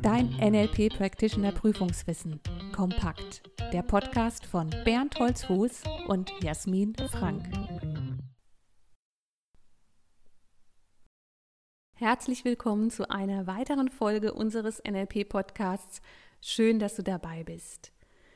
Dein NLP Practitioner Prüfungswissen. Kompakt. Der Podcast von Bernd Holzfuß und Jasmin Frank. Herzlich willkommen zu einer weiteren Folge unseres NLP-Podcasts. Schön, dass du dabei bist.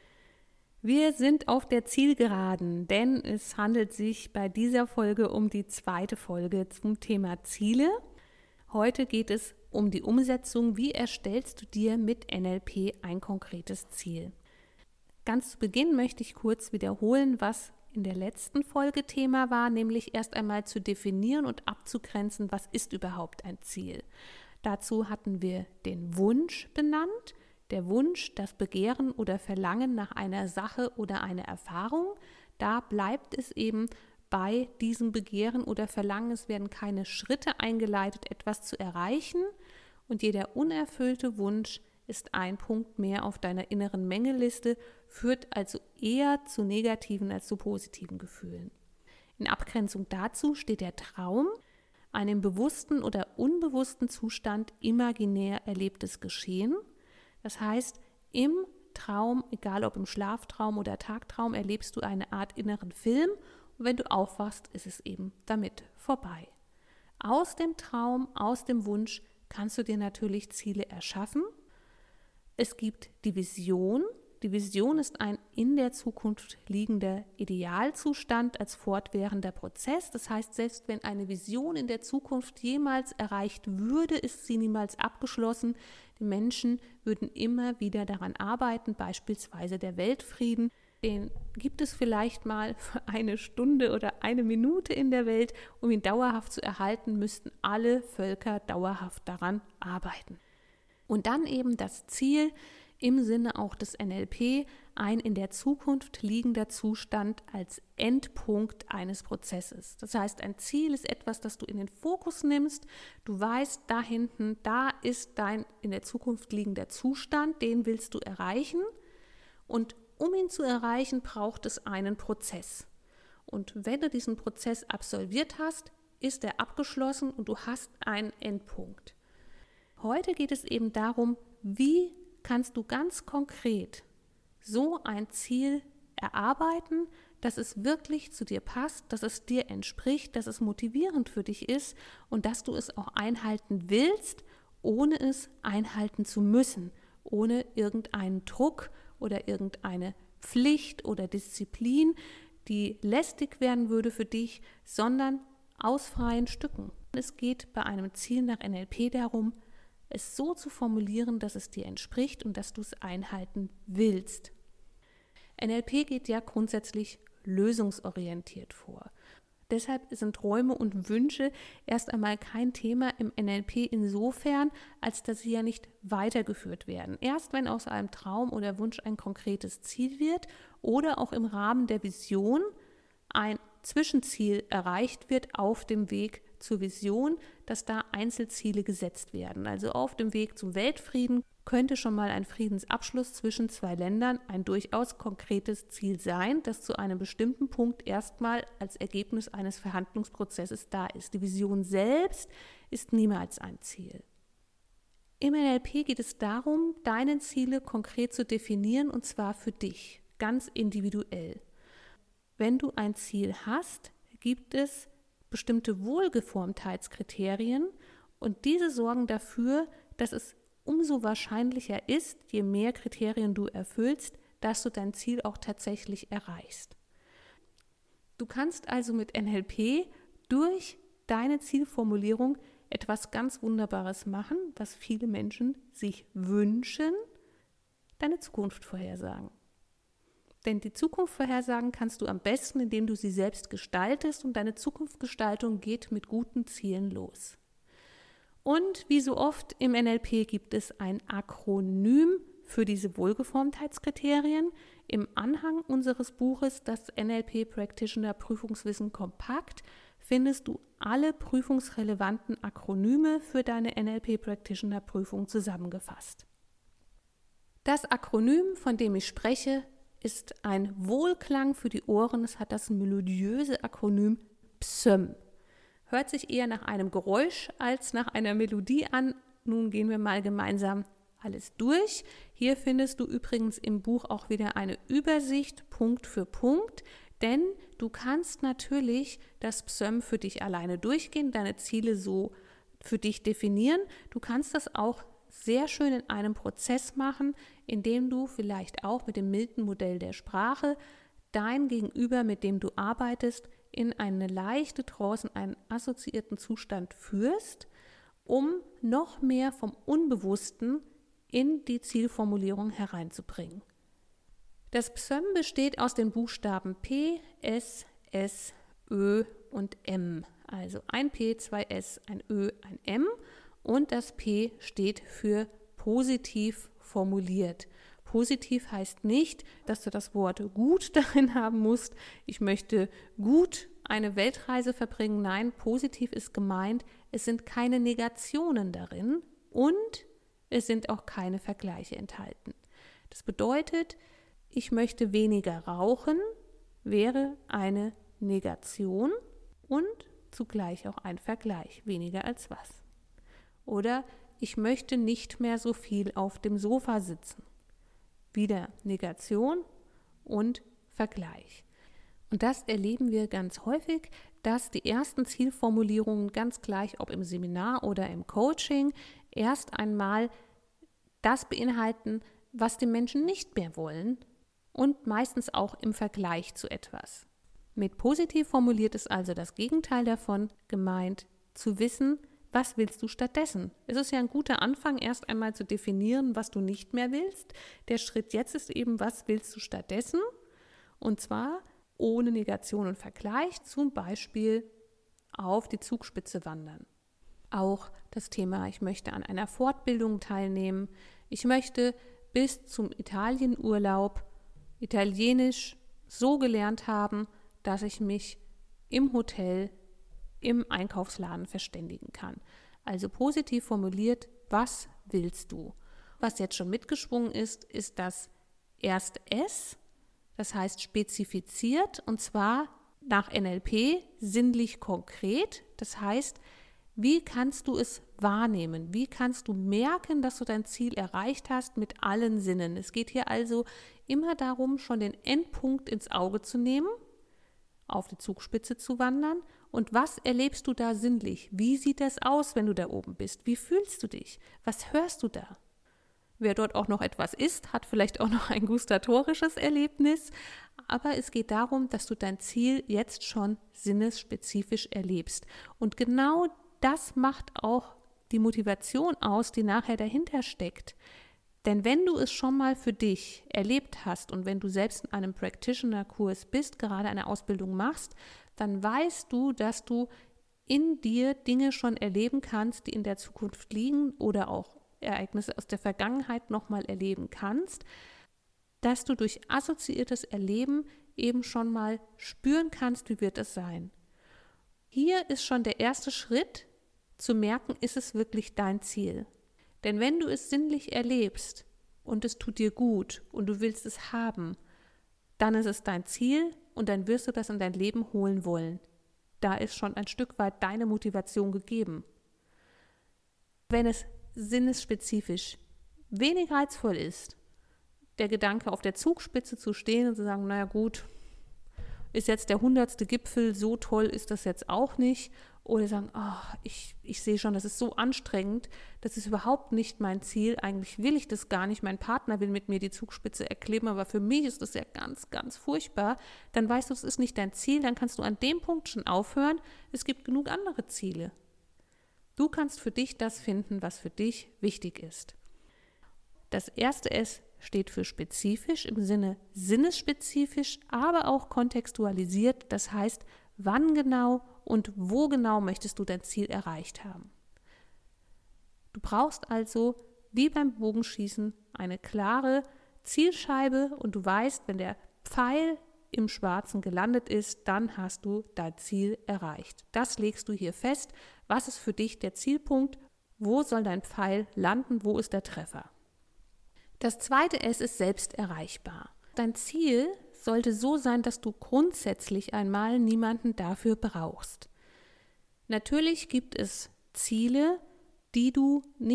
Wir sind auf der Zielgeraden, denn es handelt sich bei dieser Folge um die zweite Folge zum Thema Ziele. Heute geht es um die Umsetzung. Wie erstellst du dir mit NLP ein konkretes Ziel? Ganz zu Beginn möchte ich kurz wiederholen, was in der letzten Folge Thema war, nämlich erst einmal zu definieren und abzugrenzen, was ist überhaupt ein Ziel. Dazu hatten wir den Wunsch benannt. Der Wunsch, das Begehren oder Verlangen nach einer Sache oder einer Erfahrung, da bleibt es eben bei diesem Begehren oder Verlangen. Es werden keine Schritte eingeleitet, etwas zu erreichen, und jeder unerfüllte Wunsch ist ein Punkt mehr auf deiner inneren Mängelliste, führt also eher zu negativen als zu positiven Gefühlen. In Abgrenzung dazu steht der Traum, ein im bewussten oder unbewussten Zustand imaginär erlebtes Geschehen. Das heißt, im Traum, egal ob im Schlaftraum oder Tagtraum, erlebst du eine Art inneren Film, und wenn du aufwachst, ist es eben damit vorbei. Aus dem Traum, aus dem Wunsch kannst du dir natürlich Ziele erschaffen. Es gibt die Vision. Die Vision ist ein in der Zukunft liegender Idealzustand als fortwährender Prozess. Das heißt, selbst wenn eine Vision in der Zukunft jemals erreicht würde, ist sie niemals abgeschlossen. Die Menschen würden immer wieder daran arbeiten, beispielsweise der Weltfrieden. Den gibt es vielleicht mal für eine Stunde oder eine Minute in der Welt. Um ihn dauerhaft zu erhalten, müssten alle Völker dauerhaft daran arbeiten. Und dann eben das Ziel im Sinne auch des NLP, ein in der Zukunft liegender Zustand als Endpunkt eines Prozesses. Das heißt, ein Ziel ist etwas, das du in den Fokus nimmst. Du weißt, da hinten, da ist dein in der Zukunft liegender Zustand, den willst du erreichen. Und um ihn zu erreichen, braucht es einen Prozess. Und wenn du diesen Prozess absolviert hast, ist er abgeschlossen und du hast einen Endpunkt. Heute geht es eben darum, wie kannst du ganz konkret so ein Ziel erarbeiten, dass es wirklich zu dir passt, dass es dir entspricht, dass es motivierend für dich ist und dass du es auch einhalten willst, ohne es einhalten zu müssen, ohne irgendeinen Druck oder irgendeine Pflicht oder Disziplin, die lästig werden würde für dich, sondern aus freien Stücken. Es geht bei einem Ziel nach NLP darum, es so zu formulieren, dass es dir entspricht und dass du es einhalten willst. NLP geht ja grundsätzlich lösungsorientiert vor. Deshalb sind Träume und Wünsche erst einmal kein Thema im NLP insofern, als dass sie ja nicht weitergeführt werden. Erst wenn aus einem Traum oder Wunsch ein konkretes Ziel wird oder auch im Rahmen der Vision ein Zwischenziel erreicht wird auf dem Weg zur Vision, dass da Einzelziele gesetzt werden. Also auf dem Weg zum Weltfrieden könnte schon mal ein Friedensabschluss zwischen zwei Ländern ein durchaus konkretes Ziel sein, das zu einem bestimmten Punkt erstmal als Ergebnis eines Verhandlungsprozesses da ist. Die Vision selbst ist niemals ein Ziel. Im NLP geht es darum, deine Ziele konkret zu definieren, und zwar für dich, ganz individuell. Wenn du ein Ziel hast, gibt es bestimmte Wohlgeformtheitskriterien, und diese sorgen dafür, dass es umso wahrscheinlicher ist, je mehr Kriterien du erfüllst, dass du dein Ziel auch tatsächlich erreichst. Du kannst also mit NLP durch deine Zielformulierung etwas ganz Wunderbares machen, was viele Menschen sich wünschen: deine Zukunft vorhersagen. Denn die Zukunft vorhersagen kannst du am besten, indem du sie selbst gestaltest, und deine Zukunftsgestaltung geht mit guten Zielen los. Und wie so oft im NLP gibt es ein Akronym für diese Wohlgeformtheitskriterien. Im Anhang unseres Buches, das NLP Practitioner Prüfungswissen Kompakt, findest du alle prüfungsrelevanten Akronyme für deine NLP Practitioner Prüfung zusammengefasst. Das Akronym, von dem ich spreche, ist ein Wohlklang für die Ohren. Es hat das melodiöse Akronym PSYM. Hört sich eher nach einem Geräusch als nach einer Melodie an. Nun gehen wir mal gemeinsam alles durch. Hier findest du übrigens im Buch auch wieder eine Übersicht Punkt für Punkt, denn du kannst natürlich das PSÖM für dich alleine durchgehen, deine Ziele so für dich definieren. Du kannst das auch sehr schön in einem Prozess machen, indem du vielleicht auch mit dem Milton-Modell der Sprache dein Gegenüber, mit dem du arbeitest, in eine leichte Trance, in einen assoziierten Zustand führst, um noch mehr vom Unbewussten in die Zielformulierung hereinzubringen. Das PSÖM besteht aus den Buchstaben P, S, S, Ö und M. Also ein P, zwei S, ein Ö, ein M und das P steht für positiv formuliert. Positiv heißt nicht, dass du das Wort gut darin haben musst. Ich möchte gut eine Weltreise verbringen. Nein, positiv ist gemeint, es sind keine Negationen darin und es sind auch keine Vergleiche enthalten. Das bedeutet, ich möchte weniger rauchen, wäre eine Negation und zugleich auch ein Vergleich, weniger als was. Oder ich möchte nicht mehr so viel auf dem Sofa sitzen. Wieder Negation und Vergleich. Und das erleben wir ganz häufig, dass die ersten Zielformulierungen ganz gleich, ob im Seminar oder im Coaching, erst einmal das beinhalten, was die Menschen nicht mehr wollen und meistens auch im Vergleich zu etwas. Mit positiv formuliert ist also das Gegenteil davon gemeint, zu wissen, was willst du stattdessen? Es ist ja ein guter Anfang, erst einmal zu definieren, was du nicht mehr willst. Der Schritt jetzt ist eben, was willst du stattdessen? Und zwar ohne Negation und Vergleich, zum Beispiel auf die Zugspitze wandern. Auch das Thema, ich möchte an einer Fortbildung teilnehmen, ich möchte bis zum Italienurlaub Italienisch so gelernt haben, dass ich mich im Hotel, im Einkaufsladen verständigen kann. Also positiv formuliert, was willst du? Was jetzt schon mitgeschwungen ist das erste S, das heißt spezifiziert, und zwar nach NLP sinnlich konkret. Das heißt, wie kannst du es wahrnehmen? Wie kannst du merken, dass du dein Ziel erreicht hast mit allen Sinnen? Es geht hier also immer darum, schon den Endpunkt ins Auge zu nehmen, auf die Zugspitze zu wandern. Und was erlebst du da sinnlich? Wie sieht das aus, wenn du da oben bist? Wie fühlst du dich? Was hörst du da? Wer dort auch noch etwas isst, hat vielleicht auch noch ein gustatorisches Erlebnis. Aber es geht darum, dass du dein Ziel jetzt schon sinnesspezifisch erlebst. Und genau das macht auch die Motivation aus, die nachher dahinter steckt. Denn wenn du es schon mal für dich erlebt hast und wenn du selbst in einem Practitioner-Kurs bist, gerade eine Ausbildung machst, dann weißt du, dass du in dir Dinge schon erleben kannst, die in der Zukunft liegen oder auch Ereignisse aus der Vergangenheit nochmal erleben kannst, dass du durch assoziiertes Erleben eben schon mal spüren kannst, wie wird es sein. Hier ist schon der erste Schritt, zu merken, ist es wirklich dein Ziel. Denn wenn du es sinnlich erlebst und es tut dir gut und du willst es haben, dann ist es dein Ziel und dann wirst du das in dein Leben holen wollen. Da ist schon ein Stück weit deine Motivation gegeben. Wenn es sinnesspezifisch wenig reizvoll ist, der Gedanke auf der Zugspitze zu stehen und zu sagen, naja gut, ist jetzt der 100. Gipfel, so toll ist das jetzt auch nicht. Oder sagen, ich sehe schon, das ist so anstrengend, das ist überhaupt nicht mein Ziel, eigentlich will ich das gar nicht, mein Partner will mit mir die Zugspitze erklimmen, aber für mich ist das ja ganz, ganz furchtbar. Dann weißt du, es ist nicht dein Ziel, dann kannst du an dem Punkt schon aufhören, es gibt genug andere Ziele. Du kannst für dich das finden, was für dich wichtig ist. Das erste S steht für spezifisch im Sinne sinnesspezifisch, aber auch kontextualisiert. Das heißt, wann genau und wo genau möchtest du dein Ziel erreicht haben. Du brauchst also, wie beim Bogenschießen, eine klare Zielscheibe und du weißt, wenn der Pfeil im Schwarzen gelandet ist, dann hast du dein Ziel erreicht. Das legst du hier fest. Was ist für dich der Zielpunkt? Wo soll dein Pfeil landen? Wo ist der Treffer? Das zweite S ist selbst erreichbar. Dein Ziel sollte so sein, dass du grundsätzlich einmal niemanden dafür brauchst. Natürlich gibt es Ziele, die du nicht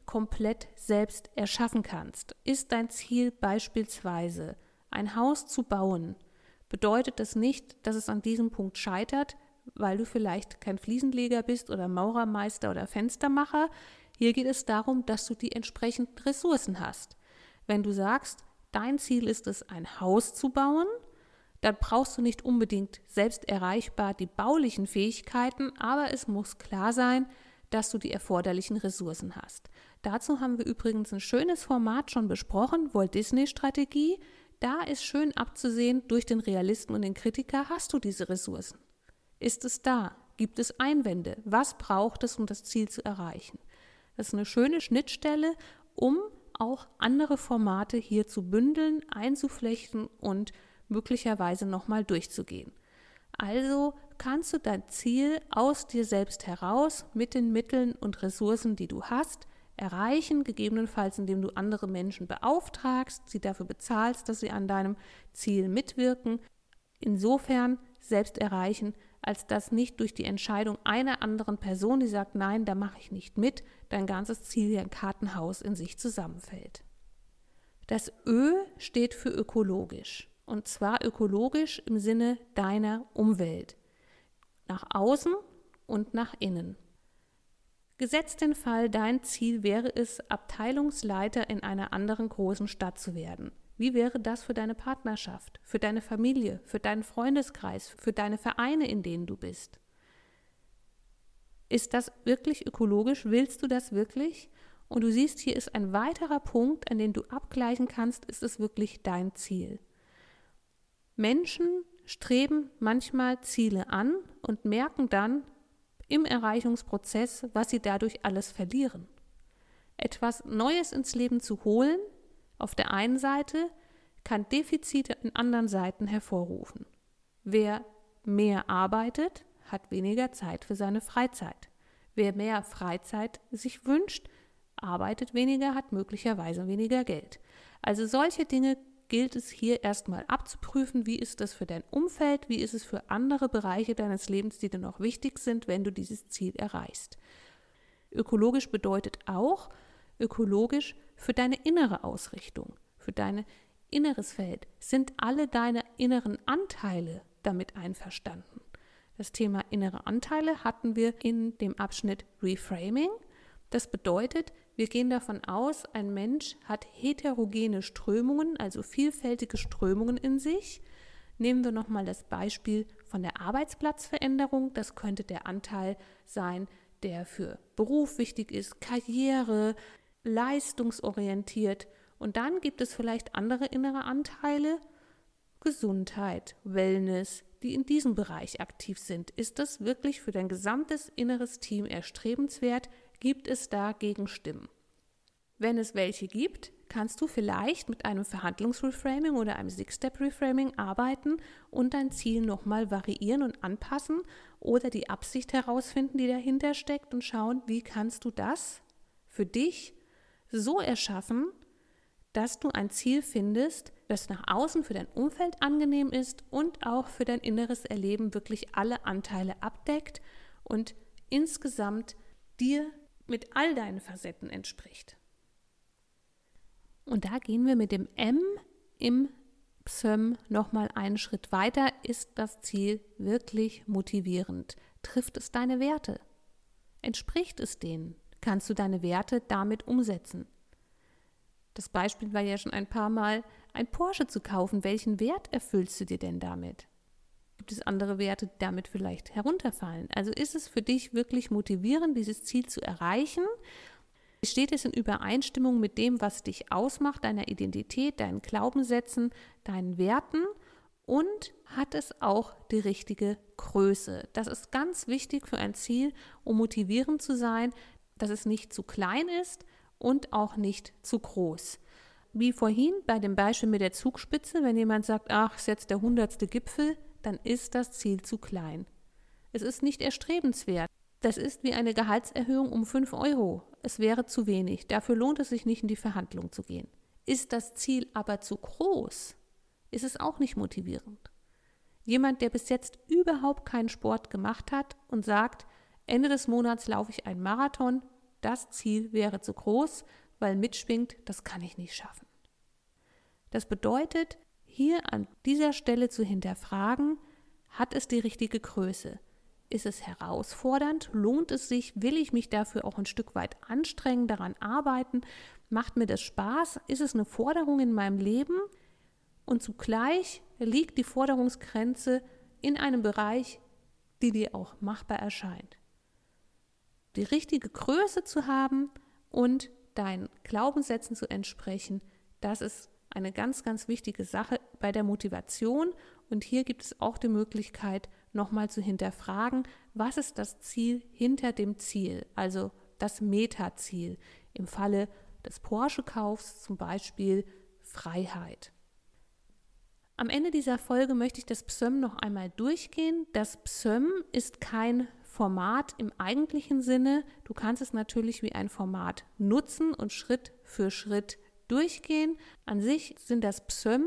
komplett selbst erschaffen kannst. Ist dein Ziel beispielsweise, ein Haus zu bauen, bedeutet das nicht, dass es an diesem Punkt scheitert, weil du vielleicht kein Fliesenleger bist oder Maurermeister oder Fenstermacher. Hier geht es darum, dass du die entsprechenden Ressourcen hast. Wenn du sagst, dein Ziel ist es, ein Haus zu bauen, dann brauchst du nicht unbedingt selbst erreichbar die baulichen Fähigkeiten, aber es muss klar sein, dass du die erforderlichen Ressourcen hast. Dazu haben wir übrigens ein schönes Format schon besprochen, Walt-Disney-Strategie. Da ist schön abzusehen, durch den Realisten und den Kritiker hast du diese Ressourcen. Ist es da? Gibt es Einwände? Was braucht es, um das Ziel zu erreichen? Das ist eine schöne Schnittstelle, um auch andere Formate hier zu bündeln, einzuflechten und möglicherweise nochmal durchzugehen. Also kannst du dein Ziel aus dir selbst heraus mit den Mitteln und Ressourcen, die du hast, erreichen, gegebenenfalls indem du andere Menschen beauftragst, sie dafür bezahlst, dass sie an deinem Ziel mitwirken. Insofern selbst erreichen, als dass nicht durch die Entscheidung einer anderen Person, die sagt, nein, da mache ich nicht mit, dein ganzes Ziel wie ein Kartenhaus in sich zusammenfällt. Das Ö steht für ökologisch. Und zwar ökologisch im Sinne deiner Umwelt. Nach außen und nach innen. Gesetzt den Fall, dein Ziel wäre es, Abteilungsleiter in einer anderen großen Stadt zu werden. Wie wäre das für deine Partnerschaft, für deine Familie, für deinen Freundeskreis, für deine Vereine, in denen du bist? Ist das wirklich ökologisch? Willst du das wirklich? Und du siehst, hier ist ein weiterer Punkt, an dem du abgleichen kannst, ist es wirklich dein Ziel? Menschen streben manchmal Ziele an und merken dann im Erreichungsprozess, was sie dadurch alles verlieren. Etwas Neues ins Leben zu holen, auf der einen Seite, kann Defizite in anderen Seiten hervorrufen. Wer mehr arbeitet, hat weniger Zeit für seine Freizeit. Wer mehr Freizeit sich wünscht, arbeitet weniger, hat möglicherweise weniger Geld. Also solche Dinge gilt es hier erstmal abzuprüfen, wie ist das für dein Umfeld, wie ist es für andere Bereiche deines Lebens, die dir noch wichtig sind, wenn du dieses Ziel erreichst. Ökologisch bedeutet auch ökologisch für deine innere Ausrichtung, für dein inneres Feld. Sind alle deine inneren Anteile damit einverstanden? Das Thema innere Anteile hatten wir in dem Abschnitt Reframing. Das bedeutet, wir gehen davon aus, ein Mensch hat heterogene Strömungen, also vielfältige Strömungen in sich. Nehmen wir nochmal das Beispiel von der Arbeitsplatzveränderung. Das könnte der Anteil sein, der für Beruf wichtig ist, Karriere, leistungsorientiert. Und dann gibt es vielleicht andere innere Anteile, Gesundheit, Wellness, die in diesem Bereich aktiv sind. Ist das wirklich für dein gesamtes inneres Team erstrebenswert? Gibt es da Gegenstimmen? Wenn es welche gibt, kannst du vielleicht mit einem Verhandlungsreframing oder einem Six-Step-Reframing arbeiten und dein Ziel nochmal variieren und anpassen oder die Absicht herausfinden, die dahinter steckt und schauen, wie kannst du das für dich so erschaffen, dass du ein Ziel findest, das nach außen für dein Umfeld angenehm ist und auch für dein inneres Erleben wirklich alle Anteile abdeckt und insgesamt dir mit all deinen Facetten entspricht. Und da gehen wir mit dem M im PSÖM nochmal einen Schritt weiter. Ist das Ziel wirklich motivierend? Trifft es deine Werte? Entspricht es denen? Kannst du deine Werte damit umsetzen? Das Beispiel war ja schon ein paar Mal, ein Porsche zu kaufen. Welchen Wert erfüllst du dir denn damit? Gibt es andere Werte, die damit vielleicht herunterfallen? Also ist es für dich wirklich motivierend, dieses Ziel zu erreichen? Steht es in Übereinstimmung mit dem, was dich ausmacht, deiner Identität, deinen Glaubenssätzen, deinen Werten? Und hat es auch die richtige Größe? Das ist ganz wichtig für ein Ziel, um motivierend zu sein, dass es nicht zu klein ist und auch nicht zu groß. Wie vorhin bei dem Beispiel mit der Zugspitze, wenn jemand sagt, ach, ist jetzt der 100. Gipfel, dann ist das Ziel zu klein. Es ist nicht erstrebenswert. Das ist wie eine Gehaltserhöhung um 5 €. Es wäre zu wenig. Dafür lohnt es sich nicht, in die Verhandlung zu gehen. Ist das Ziel aber zu groß, ist es auch nicht motivierend. Jemand, der bis jetzt überhaupt keinen Sport gemacht hat und sagt, Ende des Monats laufe ich einen Marathon, das Ziel wäre zu groß, weil mitschwingt, das kann ich nicht schaffen. Das bedeutet, hier an dieser Stelle zu hinterfragen, hat es die richtige Größe? Ist es herausfordernd? Lohnt es sich? Will ich mich dafür auch ein Stück weit anstrengen, daran arbeiten? Macht mir das Spaß? Ist es eine Forderung in meinem Leben? Und zugleich liegt die Forderungsgrenze in einem Bereich, die dir auch machbar erscheint. Die richtige Größe zu haben und deinen Glaubenssätzen zu entsprechen, das ist eine ganz, ganz wichtige Sache bei der Motivation. Und hier gibt es auch die Möglichkeit, nochmal zu hinterfragen, was ist das Ziel hinter dem Ziel, also das Metaziel. Im Falle des Porsche-Kaufs zum Beispiel Freiheit. Am Ende dieser Folge möchte ich das PSÖM noch einmal durchgehen. Das PSÖM ist kein Format im eigentlichen Sinne. Du kannst es natürlich wie ein Format nutzen und Schritt für Schritt durchgehen. An sich sind das PSÖM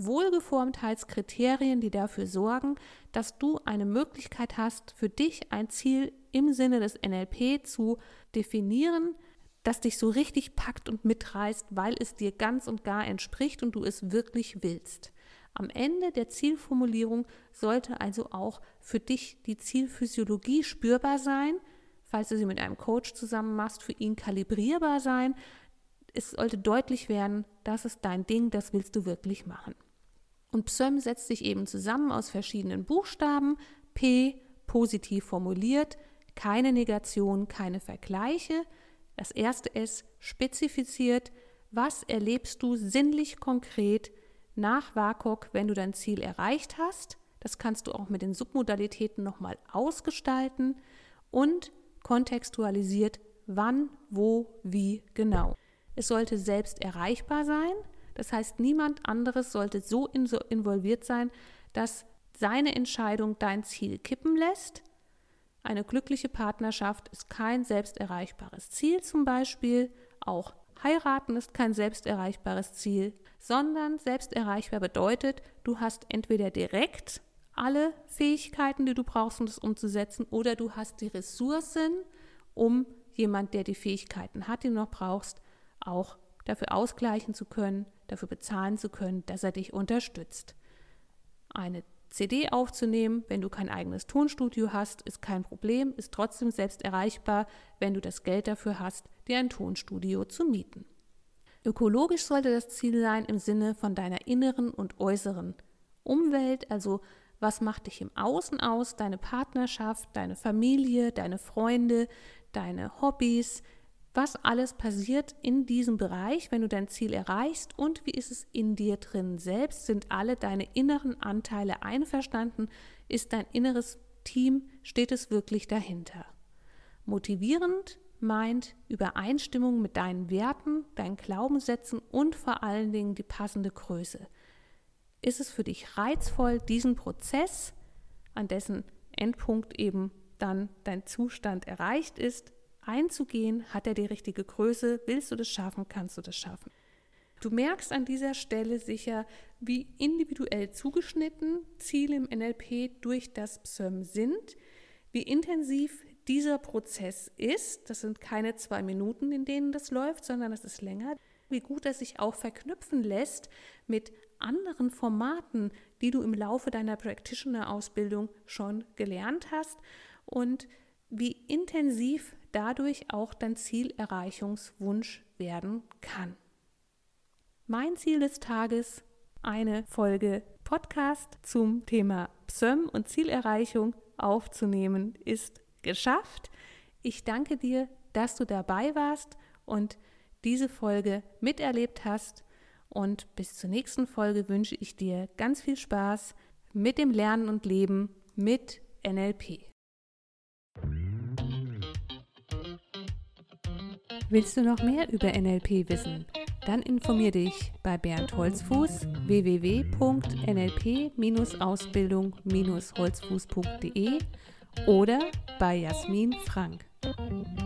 Wohlgeformtheitskriterien, die dafür sorgen, dass du eine Möglichkeit hast, für dich ein Ziel im Sinne des NLP zu definieren, das dich so richtig packt und mitreißt, weil es dir ganz und gar entspricht und du es wirklich willst. Am Ende der Zielformulierung sollte also auch für dich die Zielphysiologie spürbar sein, falls du sie mit einem Coach zusammen machst, für ihn kalibrierbar sein. Es sollte deutlich werden, das ist dein Ding, das willst du wirklich machen. Und PSÖM setzt sich eben zusammen aus verschiedenen Buchstaben. P, positiv formuliert, keine Negation, keine Vergleiche. Das erste S, spezifiziert, was erlebst du sinnlich konkret nach WAKOK, wenn du dein Ziel erreicht hast. Das kannst du auch mit den Submodalitäten nochmal ausgestalten. Und kontextualisiert, wann, wo, wie genau. Es sollte selbst erreichbar sein, das heißt, niemand anderes sollte so involviert sein, dass seine Entscheidung dein Ziel kippen lässt. Eine glückliche Partnerschaft ist kein selbsterreichbares Ziel zum Beispiel, auch heiraten ist kein selbsterreichbares Ziel, sondern selbsterreichbar bedeutet, du hast entweder direkt alle Fähigkeiten, die du brauchst, um das umzusetzen, oder du hast die Ressourcen, um jemand, der die Fähigkeiten hat, die du noch brauchst, auch dafür ausgleichen zu können, dafür bezahlen zu können, dass er dich unterstützt. Eine CD aufzunehmen, wenn du kein eigenes Tonstudio hast, ist kein Problem, ist trotzdem selbst erreichbar, wenn du das Geld dafür hast, dir ein Tonstudio zu mieten. Ökologisch sollte das Ziel sein im Sinne von deiner inneren und äußeren Umwelt, also was macht dich im Außen aus, deine Partnerschaft, deine Familie, deine Freunde, deine Hobbys, was alles passiert in diesem Bereich, wenn du dein Ziel erreichst und wie ist es in dir drin selbst? Sind alle deine inneren Anteile einverstanden? Ist dein inneres Team, steht es wirklich dahinter? Motivierend meint Übereinstimmung mit deinen Werten, deinen Glaubenssätzen und vor allen Dingen die passende Größe. Ist es für dich reizvoll, diesen Prozess, an dessen Endpunkt eben dann dein Zustand erreicht ist, einzugehen? Hat er die richtige Größe? Willst du das schaffen? Kannst du das schaffen? Du merkst an dieser Stelle sicher, wie individuell zugeschnitten Ziele im NLP durch das PSÖM sind, wie intensiv dieser Prozess ist. Das sind keine 2 Minuten, in denen das läuft, sondern es ist länger. Wie gut er sich auch verknüpfen lässt mit anderen Formaten, die du im Laufe deiner Practitioner-Ausbildung schon gelernt hast und wie intensiv dadurch auch dein Zielerreichungswunsch werden kann. Mein Ziel des Tages, eine Folge Podcast zum Thema PSÖM und Zielerreichung aufzunehmen, ist geschafft. Ich danke dir, dass du dabei warst und diese Folge miterlebt hast. Und bis zur nächsten Folge wünsche ich dir ganz viel Spaß mit dem Lernen und Leben mit NLP. Willst du noch mehr über NLP wissen? Dann informier dich bei Bernd Holzfuß www.nlp-ausbildung-holzfuß.de oder bei Jasmin Frank.